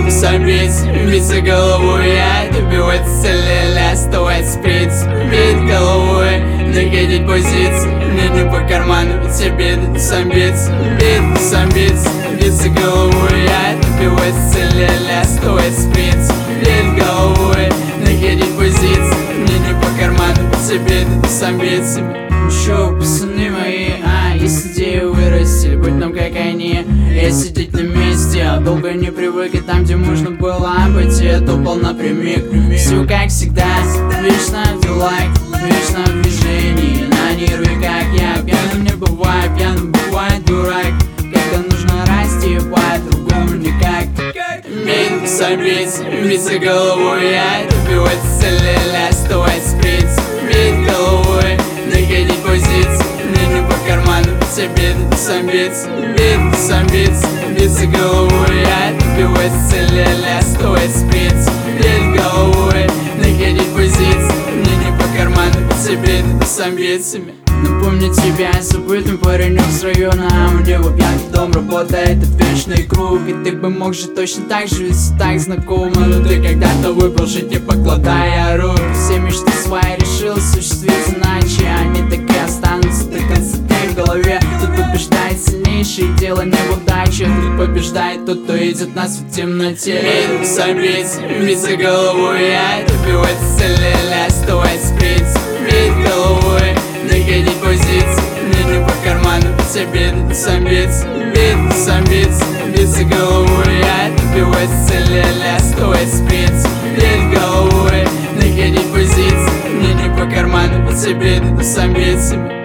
с амбициями, биться головой, я добиваться цели, оставаться принцип, бить головой, находить позиции, мне не по карману, ведь обиды с амбициями, биться головой, я добиваться цели, оставаться принцип, бить головой, находить позиции, мне не по карману, ведь обиды с амбициями. Чё, пацаны мои, если идеи вырастили, будь нам как они, и сидеть на месте, долго не привык, и там, где можно было быть, я топал напрямик. Все как всегда, вечно в делах, вечно в движении, на нервы, как я, пьяным не бывает, пьяным бывает дурак, когда нужно расти, по-другому никак. С амбициями, биться головой, я добиваться цели, оставаться принцип, бить головой, находить позиции, мне не по карману, ведь обиды с амбициями, биться головой, я добиваться цели, оставаться принцип, бить головой, находить позиции, мне не по карману, ведь обиды с амбициями. Напомню тебя, забытым паренек с района, у него пьяный дом, работает этот вечный круг. И ты бы мог же точно так же, ведь так знакомо. Но ты когда-то выбрал жить, не покладая рук. Все мечты свои решил осуществить иначе, они так и останутся до конца дней в голове. Тут побеждает сильнейший, дело не в удаче, тут побеждает тот, кто идет нас в темноте. С амбициями, биться головой, я добиваться цели, оставаться принцип, бить головой, находить позиции, мне не по карману, ведь обиды с амбициями, биться головой, я добиваться цели, оставаться принцип, бить головой, находить позиции, мне не по карману, ведь обиды с амбициями.